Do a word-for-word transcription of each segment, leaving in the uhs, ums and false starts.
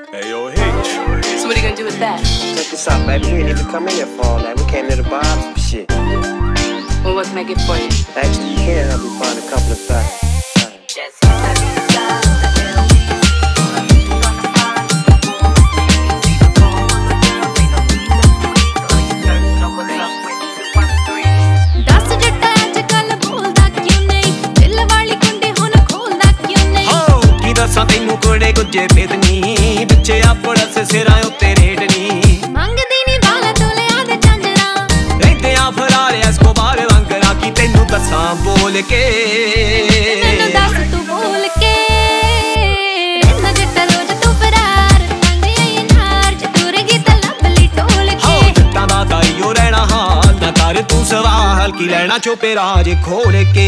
Hey, yo, H. So what are you gonna do with that? Check this out, baby. We didn't even come in here for all that. We came here to buy some shit. Well, what can I get for you? Actually, you can help me find a couple of things. ਤੈਨੂੰ ਕੋੜੇ ਗੁੱਜੇ ਪੇਦਨੀ ਵਿੱਚੇ ਆਪਣਾ ਸਿਰਾਂ ਉੱਤੇ ਰੇਡਨੀ ਮੰਗਦੀ ਨੀ ਬਾਲਾ ਤੋਲਿਆਂ ਦੇ ਚਾਂਜਰਾ ਰਹਿੰਦੇ ਆ ਫਰਾਰ ਐਸਕੋਬਾਰ ਵਾਂਗਰਾ ਕੀ ਤੈਨੂੰ ਦੱਸਾਂ ਬੋਲ ਕੇ ਮੈਨੂੰ ਦੱਸ ਤੂੰ ਬੋਲ ਕੇ ਰਹਿੰਦਾ ਜੱਟਾ ਰੋਜ਼ ਤੂੰ ਫਰਾਰ ਮੰਗੇ ਆਈ ਨਾਰ ਚ ਤੁਰ ਗਈ ਤਾਂ ਲੱਭ ਲਈ ਟੋਲ ਕੇ ਹੋ ਜੱਟਾਂ ਦਾ ਤਾਈਓ ਰਹਿਣਾ ਹਾਲ ਨਾ ਕਰ ਤੂੰ ਸਵਾਲ ਕੀ ਲੈਣਾ ਚੋਪੇ ਰਾਜ ਖੋਲ ਕੇ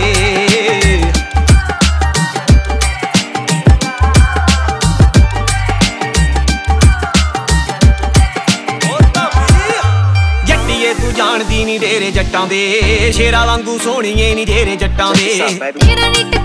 ਤੂੰ ਜਾਣਦੀ ਨੀ ਡੇਰੇ ਜੱਟਾਂ ਦੇ ਸ਼ੇਰਾਂ ਵਾਂਗੂ ਸੋਹਣੀਏ ਨੀ ਡੇਰੇ ਜੱਟਾਂ ਦੇ ਤੇਰਾ ਨੀ